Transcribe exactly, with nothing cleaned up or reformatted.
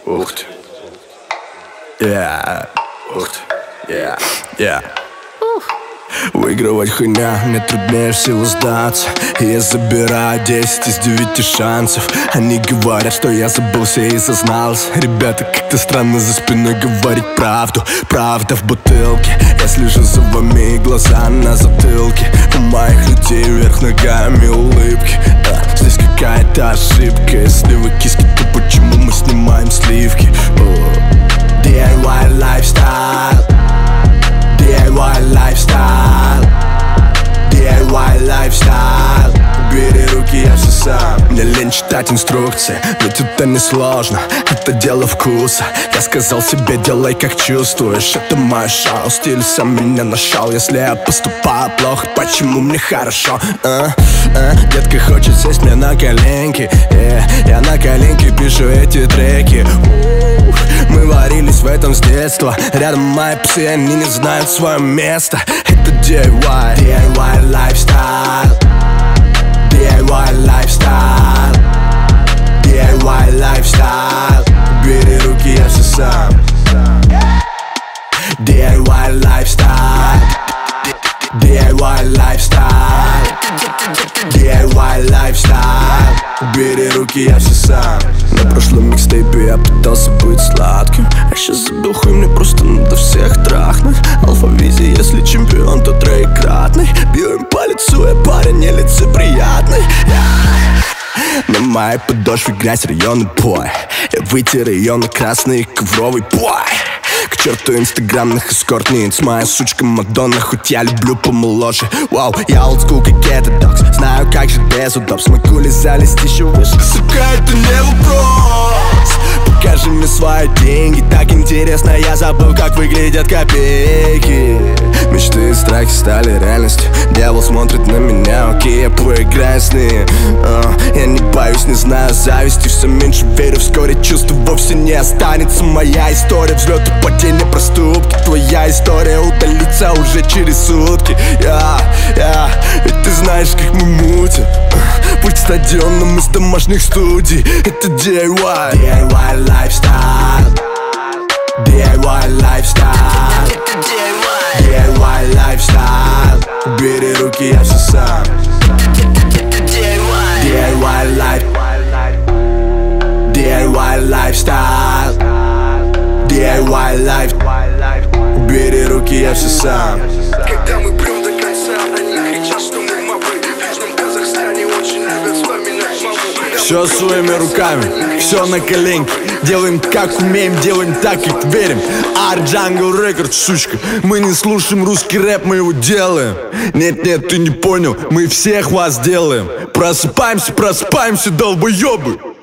Ух ты. Yeah. Ух ты. Yeah. Yeah. Выигрывать хуйня, мне труднее всего сдаться. И я забираю десять из девяти шансов. Они говорят, что я забылся и зазнался. Ребята, как-то странно за спиной говорить правду. Правда в бутылке. Я слежу за вами, глаза на затылке. У моих людей вверх ногами улыбки. а, Здесь какая-то ошибка. Если вы киски, то почему мы снимаем сливки? О, ди ай вай lifestyle, ди ай вай lifestyle, ди ай вай lifestyle. Бери руки, я все сам. Мне лень читать инструкции, ведь это не сложно, это дело вкуса. Я сказал себе, делай как чувствуешь. Это мое шоу, стиль сам меня нашел. Если я поступаю плохо, почему мне хорошо? А? А? Детка хочет сесть мне на коленки, yeah. Я на коленке пишу эти треки. Ух, мы варились в этом с детства. Рядом мои псы, они не знают свое место. Это ди ай вай, ди ай вай lifestyle, ди ай вай lifestyle, ди ай вай lifestyle. Бери руки, я все сам. ди ай вай lifestyle, ди ай вай lifestyle, ди ай вай lifestyle. Бери руки, я все сам. На прошлом микстейпе я пытался быть сладким, а сейчас забил хуй, мне просто надо всех трахнуть. Алфавизе, если чемпион, то троекратный. Бью им по лицу, я парень нелицеприятный. На моей подошве грязь, районный бой. Я вытер ее на красный ковровый бой. К черту инстаграмных эскортниц. Моя сучка Мадонна, хоть я люблю помоложе. Вау, я олдскул как это докс. Знаю, как жить без удобств. Могу ли залезть еще выше? Сука, это не вопрос. Покажи мне свои деньги. Так интересно, я забыл, как выглядят копейки. Мечты и страхи стали реальностью. Дьявол смотрит на меня, окей, я поиграю с ним. uh, Я не боюсь, не знаю зависти. Все меньше верю, вскоре чувств вовсе не останется. Моя история, взлеты, падения, проступки. Твоя история удалится уже через сутки. Я, я, ведь ты знаешь, как мы мутим. Путь стадионом из домашних студий. Это ди ай вай, ди ай вай lifestyle, ди ай вай lifestyle, ди ай вай lifestyle. Бери руки, я все сам. ди ай вай life, ди ай вай lifestyle, ди ай вай life. Бери руки, я все сам. Когда мы прям до конца, они кричат, что мы мобы. В Южном Казахстане очень любят вспоминать маму. Все своими руками, все на коленке. Делаем как умеем, делаем так, как верим. Art Jungle Records, сучка. Мы не слушаем русский рэп, мы его делаем. Нет-нет, ты не понял, мы всех вас делаем. Просыпаемся, просыпаемся, долбоебы.